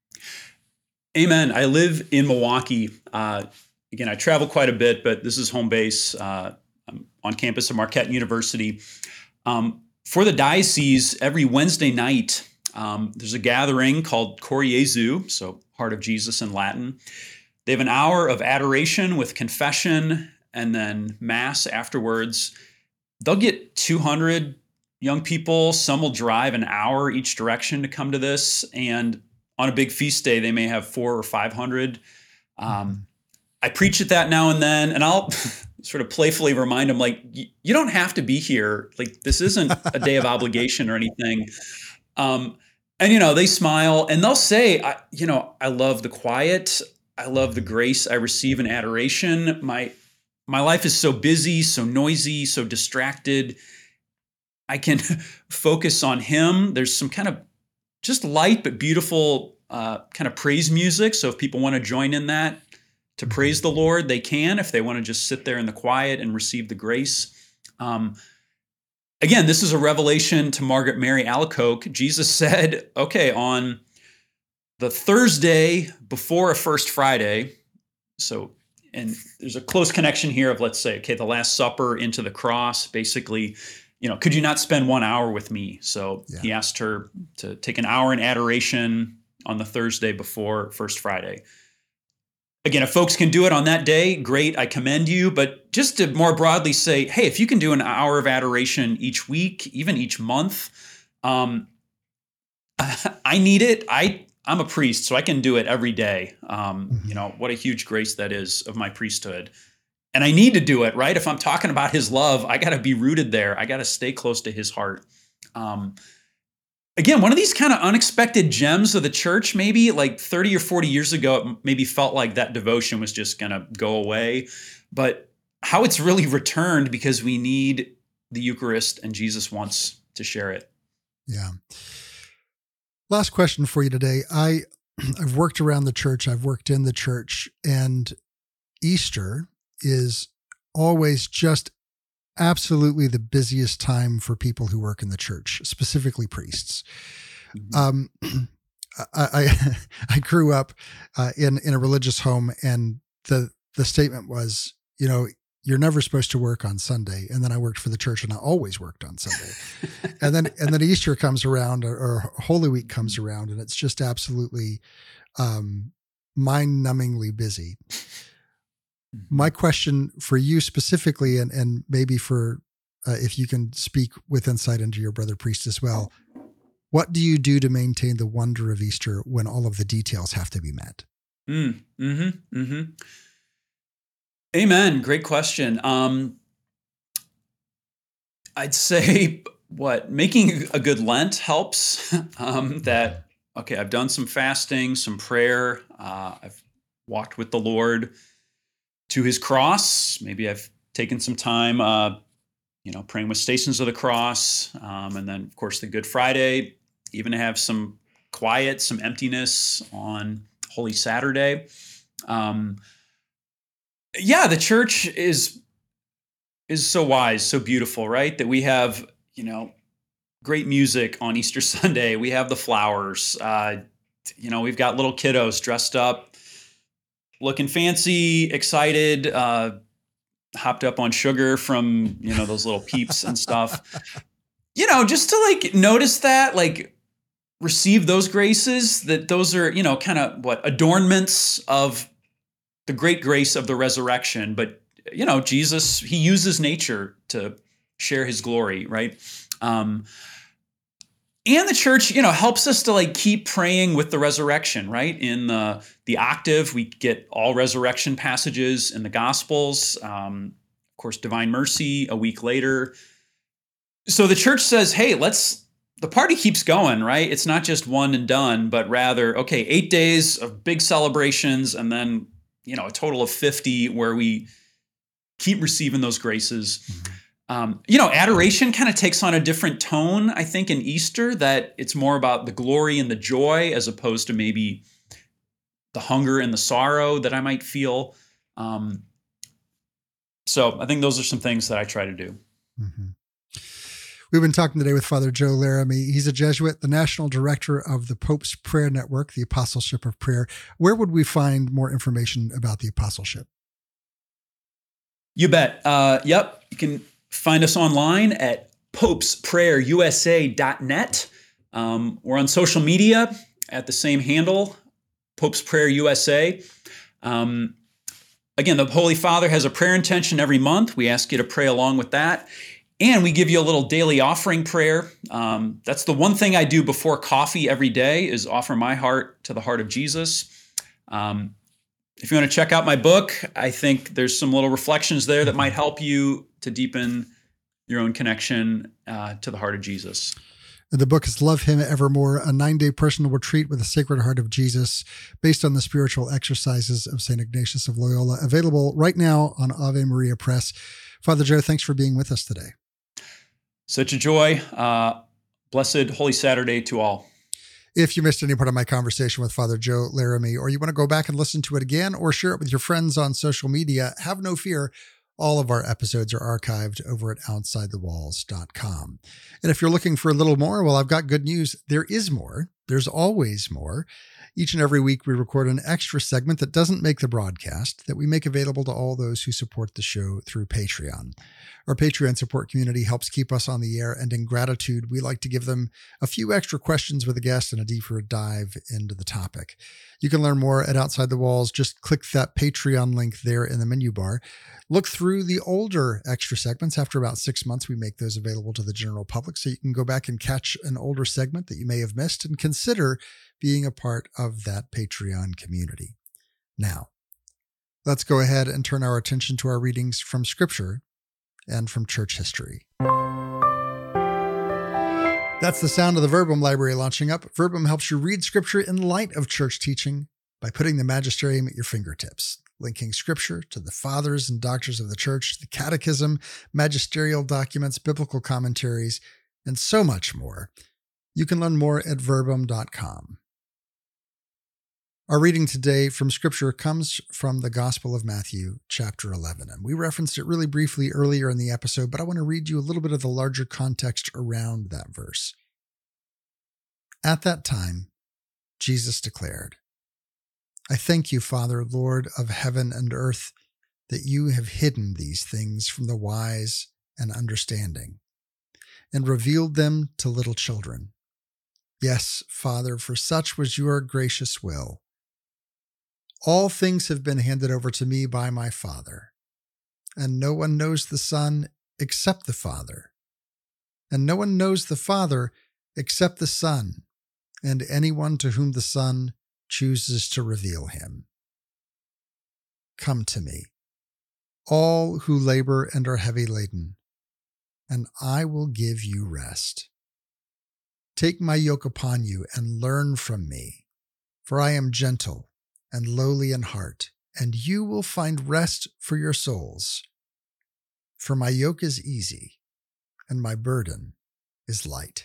Amen. I live in Milwaukee. Uh, again, I travel quite a bit, but this is home base. Uh, I'm on campus at Marquette University. Um, for the diocese, every Wednesday night, um, there's a gathering called Cor Jesu, so Heart of Jesus in Latin. They have an hour of adoration with confession and then Mass afterwards. They'll get two hundred young people. Some will drive an hour each direction to come to this. And on a big feast day, they may have four or five hundred. Um, I preach at that now and then, and I'll sort of playfully remind them, like, you don't have to be here. Like, this isn't a day of obligation or anything. Um, and, you know, they smile and they'll say, I, you know, I love the quiet. I love the grace I receive in adoration. My, my life is so busy, so noisy, so distracted. I can focus on him. There's some kind of just light, but beautiful uh, kind of praise music. So if people want to join in that, to praise the Lord, they can. If they want to just sit there in the quiet and receive the grace. Um, again, this is a revelation to Margaret Mary Alacoque. Jesus said, okay, on the Thursday before a First Friday, so, and there's a close connection here of, let's say, okay, the Last Supper into the cross, basically, you know, could you not spend one hour with me? So yeah. He asked her to take an hour in adoration on the Thursday before First Friday. Again, if folks can do it on that day, great, I commend you. But just to more broadly say, hey, if you can do an hour of adoration each week, even each month, um, I need it. I, I'm a priest, so I can do it every day. Um, mm-hmm. You know, what a huge grace that is of my priesthood. And I need to do it, right? If I'm talking about his love, I got to be rooted there. I got to stay close to his heart. Um, Again, one of these kind of unexpected gems of the church, maybe like thirty or forty years ago, it maybe felt like that devotion was just going to go away. But how it's really returned because we need the Eucharist and Jesus wants to share it. Yeah. Last question for you today. I, I've worked around the church. I've worked in the church, and Easter is always just absolutely the busiest time for people who work in the church, specifically priests. Mm-hmm. Um, I, I I grew up uh, in in a religious home, and the the statement was, you know, you're never supposed to work on Sunday. And then I worked for the church, and I always worked on Sunday. and then and then Easter comes around, or, or Holy Week comes around, and it's just absolutely um, mind-numbingly busy. My question for you specifically, and, and maybe for uh, if you can speak with insight into your brother priest as well, what do you do to maintain the wonder of Easter when all of the details have to be met? Mm, mm-hmm, mm-hmm. Amen. Great question. Um, I'd say what making a good Lent helps. um, that okay, I've done some fasting, some prayer. Uh, I've walked with the Lord to his cross. Maybe I've taken some time, uh, you know, praying with Stations of the Cross. Um, and then, of course, the Good Friday, even to have some quiet, some emptiness on Holy Saturday. Um, yeah, the church is is so wise, so beautiful, right? That we have, you know, great music on Easter Sunday. We have the flowers. Uh, you know, we've got little kiddos dressed up, looking fancy, excited, uh, hopped up on sugar from, you know, those little peeps and stuff. You know, just to like notice that, like receive those graces, that those are, you know, kind of what adornments of the great grace of the resurrection. But, you know, Jesus, he uses nature to share his glory, right? Um, And the church, you know, helps us to like keep praying with the resurrection, right? In the the octave, we get all resurrection passages in the Gospels. Um, of course, Divine Mercy a week later. So the church says, hey, let's, the party keeps going, right? It's not just one and done, but rather, okay, eight days of big celebrations and then, you know, a total of fifty where we keep receiving those graces. Mm-hmm. Um, you know, adoration kind of takes on a different tone, I think, in Easter, that it's more about the glory and the joy as opposed to maybe the hunger and the sorrow that I might feel. Um, so I think those are some things that I try to do. Mm-hmm. We've been talking today with Father Joe Laramie. He's a Jesuit, the National Director of the Pope's Prayer Network, the Apostleship of Prayer. Where would we find more information about the Apostleship? You bet. Uh, yep. You can find us online at popes prayer u s a dot net. Um, we're on social media at the same handle, Pope's Prayer U S A. Um, again, the Holy Father has a prayer intention every month. We ask you to pray along with that. And we give you a little daily offering prayer. Um, that's the one thing I do before coffee every day is offer my heart to the heart of Jesus. Um, if you want to check out my book, I think there's some little reflections there that might help you to deepen your own connection uh, to the heart of Jesus. The book is Love Him Evermore, a nine-day personal retreat with the Sacred Heart of Jesus based on the spiritual exercises of Saint Ignatius of Loyola, available right now on Ave Maria Press. Father Joe, thanks for being with us today. Such a joy. Uh, blessed Holy Saturday to all. If you missed any part of my conversation with Father Joe Laramie, or you want to go back and listen to it again or share it with your friends on social media, have no fear. All of our episodes are archived over at outside the walls dot com. And if you're looking for a little more, well, I've got good news. There is more. There's always more. Each and every week, we record an extra segment that doesn't make the broadcast that we make available to all those who support the show through Patreon. Our Patreon support community helps keep us on the air, and in gratitude, we like to give them a few extra questions with a guest and a deeper dive into the topic. You can learn more at Outside the Walls. Just click that Patreon link there in the menu bar. Look through the older extra segments. After about six months, we make those available to the general public, so you can go back and catch an older segment that you may have missed and consider being a part of that Patreon community. Now, let's go ahead and turn our attention to our readings from Scripture and from church history. That's the sound of the Verbum Library launching up. Verbum helps you read Scripture in light of church teaching by putting the magisterium at your fingertips, linking Scripture to the fathers and doctors of the church, the catechism, magisterial documents, biblical commentaries, and so much more. You can learn more at verbum dot com. Our reading today from Scripture comes from the Gospel of Matthew, chapter eleven, and we referenced it really briefly earlier in the episode, but I want to read you a little bit of the larger context around that verse. At that time, Jesus declared, "I thank you, Father, Lord of heaven and earth, that you have hidden these things from the wise and understanding, and revealed them to little children. Yes, Father, for such was your gracious will. All things have been handed over to me by my Father, and no one knows the Son except the Father, and no one knows the Father except the Son, and anyone to whom the Son chooses to reveal him. Come to me, all who labor and are heavy laden, and I will give you rest. Take my yoke upon you and learn from me, for I am gentle and lowly in heart, and you will find rest for your souls. For my yoke is easy, and my burden is light."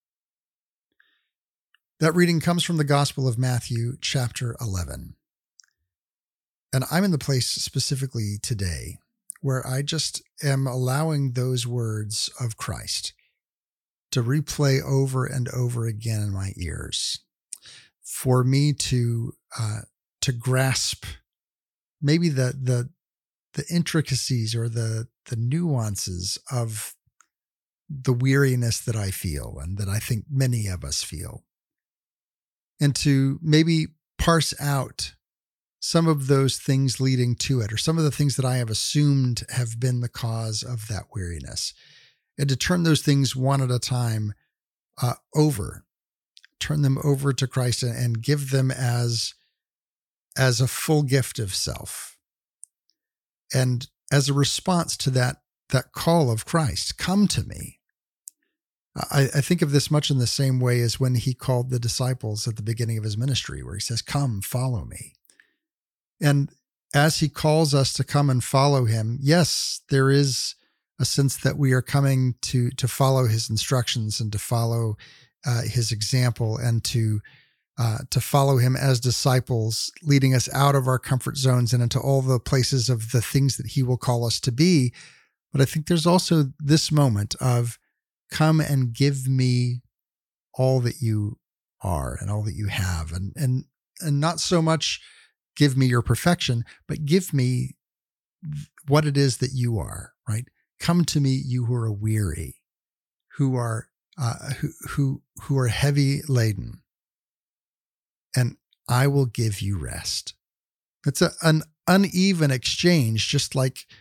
That reading comes from the Gospel of Matthew, chapter eleven. And I'm in the place specifically today where I just am allowing those words of Christ to replay over and over again in my ears, for me to uh, to grasp maybe the the the intricacies or the the nuances of the weariness that I feel and that I think many of us feel, and to maybe parse out some of those things leading to it, or some of the things that I have assumed have been the cause of that weariness, and to turn those things one at a time uh, over, turn them over to Christ and, and give them as as a full gift of self. And as a response to that, that call of Christ, come to me. I, I think of this much in the same way as when he called the disciples at the beginning of his ministry, where he says, "Come, follow me." And as he calls us to come and follow him, yes, there is a sense that we are coming to, to follow his instructions and to follow uh, his example and to Uh, to follow him as disciples, leading us out of our comfort zones and into all the places of the things that he will call us to be. But I think there's also this moment of, come and give me all that you are and all that you have. And, and, and not so much give me your perfection, but give me what it is that you are, right? Come to me, you who are weary, who are, uh, who, who, who are heavy laden, and I will give you rest. It's a, an uneven exchange, just like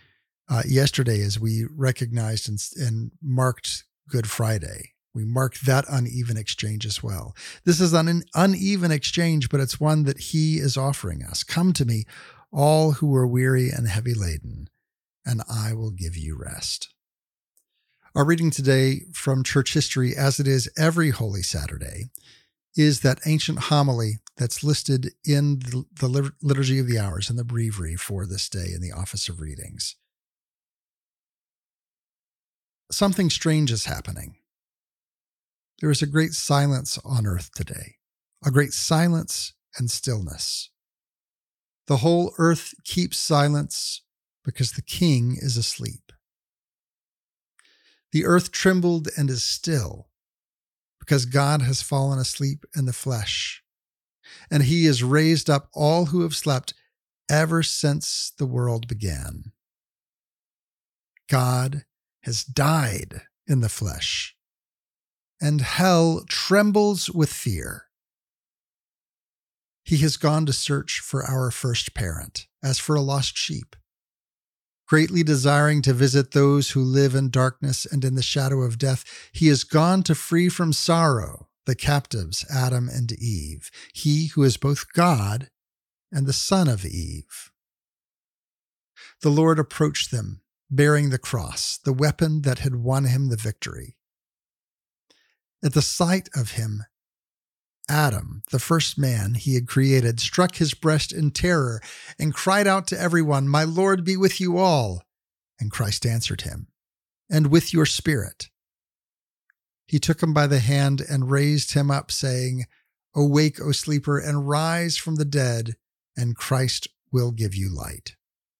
uh, yesterday as we recognized and, and marked Good Friday. We marked that uneven exchange as well. This is an uneven exchange, but it's one that he is offering us. Come to me, all who are weary and heavy laden, and I will give you rest. Our reading today from church history, as it is every Holy Saturday, is that ancient homily that's listed in the, the Liturgy of the Hours and the breviary for this day in the Office of Readings. Something strange is happening. There is a great silence on earth today, a great silence and stillness. The whole earth keeps silence because the King is asleep. The earth trembled and is still because God has fallen asleep in the flesh, and he has raised up all who have slept ever since the world began. God has died in the flesh, and hell trembles with fear. He has gone to search for our first parent, as for a lost sheep. Greatly desiring to visit those who live in darkness and in the shadow of death, he has gone to free from sorrow the captives, Adam and Eve, he who is both God and the son of Eve. The Lord approached them, bearing the cross, the weapon that had won him the victory. At the sight of him, Adam, the first man he had created, struck his breast in terror and cried out to everyone, "My Lord be with you all." And Christ answered him, "And with your spirit." He took him by the hand and raised him up, saying, "Awake, O sleeper, and rise from the dead, and Christ will give you light.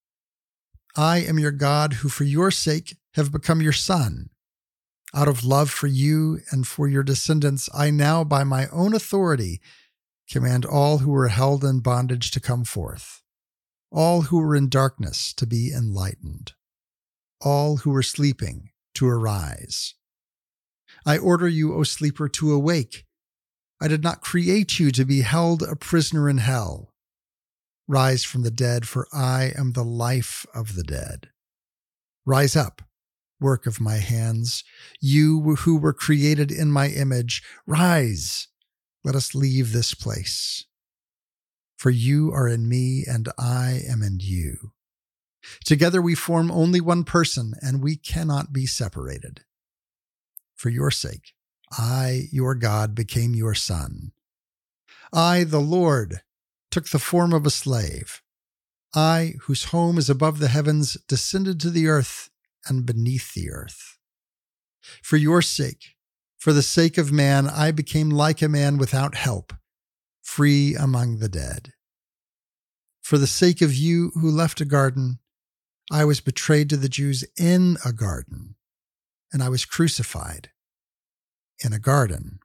I am your God, who for your sake have become your son. Out of love for you and for your descendants, I now, by my own authority, command all who are held in bondage to come forth, all who are in darkness to be enlightened, all who are sleeping to arise. I order you, O sleeper, to awake. I did not create you to be held a prisoner in hell. Rise from the dead, for I am the life of the dead. Rise up, work of my hands, you who were created in my image. Rise, let us leave this place. For you are in me, and I am in you. Together we form only one person, and we cannot be separated. For your sake, I, your God, became your son. I, the Lord, took the form of a slave. I, whose home is above the heavens, descended to the earth and beneath the earth. For your sake, for the sake of man, I became like a man without help, free among the dead. For the sake of you who left a garden, I was betrayed to the Jews in a garden, and I was crucified in a garden.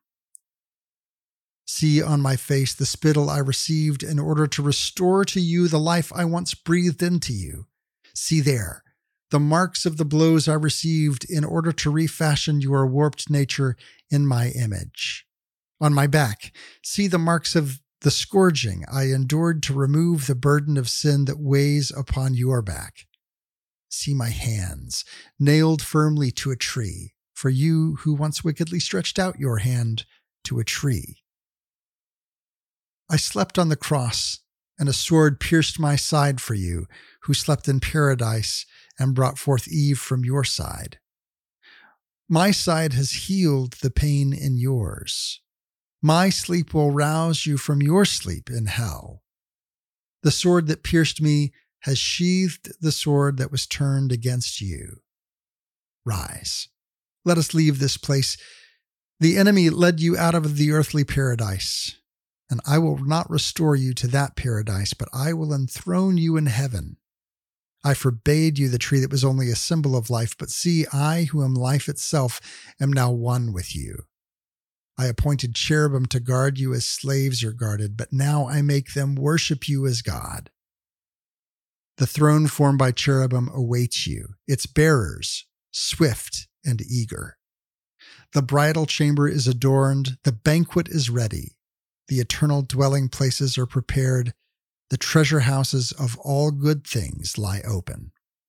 See on my face the spittle I received in order to restore to you the life I once breathed into you. See there, the marks of the blows I received in order to refashion your warped nature in my image. On my back, see the marks of the scourging I endured to remove the burden of sin that weighs upon your back. See my hands, nailed firmly to a tree, for you who once wickedly stretched out your hand to a tree. I slept on the cross, and a sword pierced my side for you, who slept in paradise and brought forth Eve from your side. My side has healed the pain in yours. My sleep will rouse you from your sleep in hell. The sword that pierced me has sheathed the sword that was turned against you. Rise, let us leave this place. The enemy led you out of the earthly paradise, and I will not restore you to that paradise, but I will enthrone you in heaven. I forbade you the tree that was only a symbol of life, but see, I, who am life itself, am now one with you. I appointed cherubim to guard you as slaves are guarded, but now I make them worship you as God. The throne formed by cherubim awaits you, its bearers, swift and eager. The bridal chamber is adorned, the banquet is ready, the eternal dwelling places are prepared, the treasure houses of all good things lie open.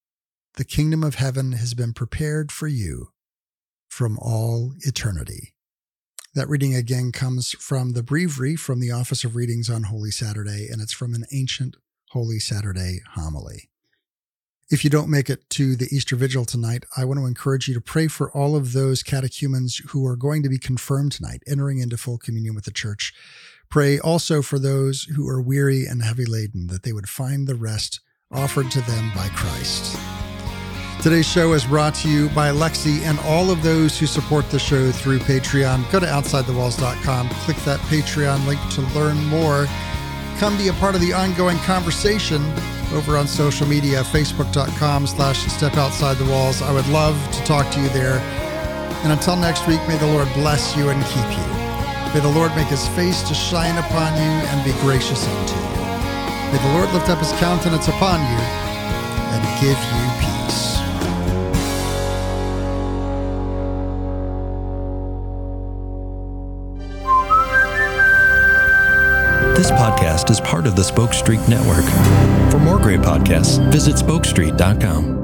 the kingdom of heaven has been prepared for you from all eternity. That reading again comes from the breviary from the Office of Readings on Holy Saturday, and it's from an ancient Holy Saturday homily. If you don't make it to the Easter Vigil tonight, I want to encourage you to pray for all of those catechumens who are going to be confirmed tonight, entering into full communion with the Church. Pray also for those who are weary and heavy laden, that they would find the rest offered to them by Christ. Today's show is brought to you by Lexi and all of those who support the show through Patreon. Go to outside the walls dot com, click that Patreon link to learn more. Come be a part of the ongoing conversation over on social media, facebook.com slash step outside the walls. I would love to talk to you there. And until next week, may the Lord bless you and keep you. May the Lord make his face to shine upon you and be gracious unto you. May the Lord lift up his countenance upon you and give you peace. This podcast is part of the Spoke Street Network. For more great podcasts, visit spoke street dot com.